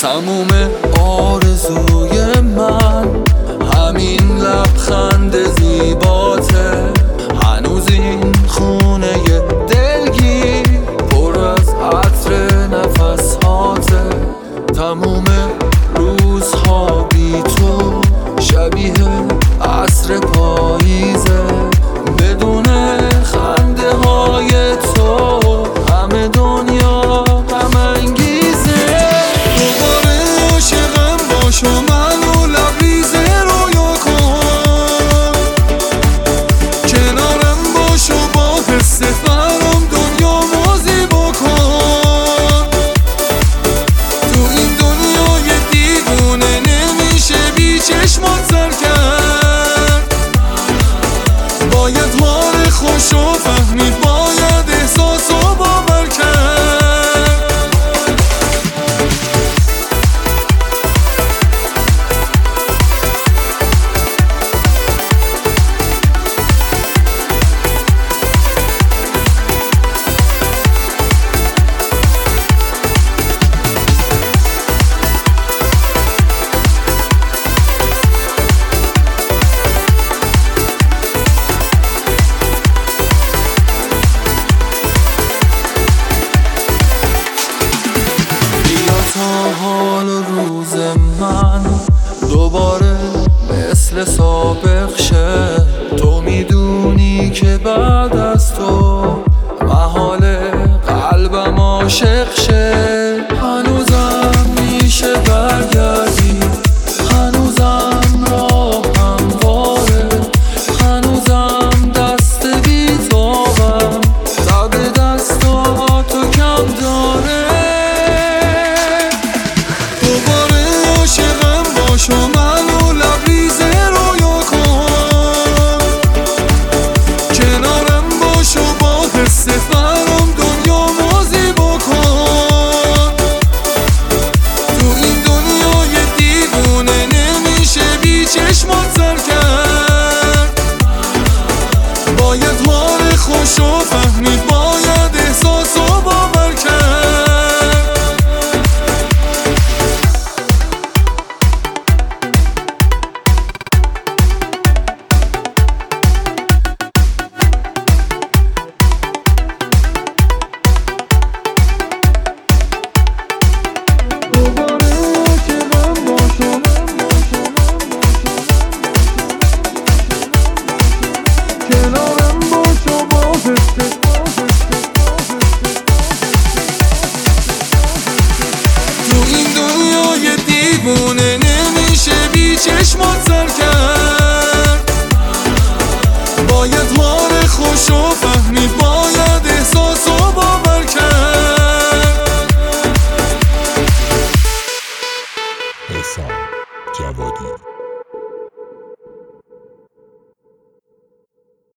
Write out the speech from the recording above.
تموم آرزوی من همین لبخند زیباته. هنوز این خونه دلگیر پر از عطر نفسهاته. تموم روزها بی تو شبیه عصر پاییزه. بدون خنده های تو همه دنیا غم انگیزه. دوباره عاشقم باش و منو لبریز رویا کن. کنارم باش و با حس فرام دنیا مازی بکن. تو این دنیای دیوونه نمیشه بی چشمات سر کرد. باید حال خوشو فهمید، باید احساسو باور کرد. تا حال و روز من دوباره مثل سابق شه. تو میدونی که بعد از تو محال قلبم عاشق شه. هنوزم میشه برگردی، هنوزم راه همواره، هنوزم دست بیتابم تب دستاتو کم داره. باش و منو لبریز رویا کن. کنارم باش و با حس فرام دنیا مازی بکن. تو این دنیای دیوونه نمیشه بی چشمات سر کرد. باید حال خوشو فهمید، باید احساسو باور کرد. تو این دنیای دیوونه نمیشه بی چشمات سر کرد.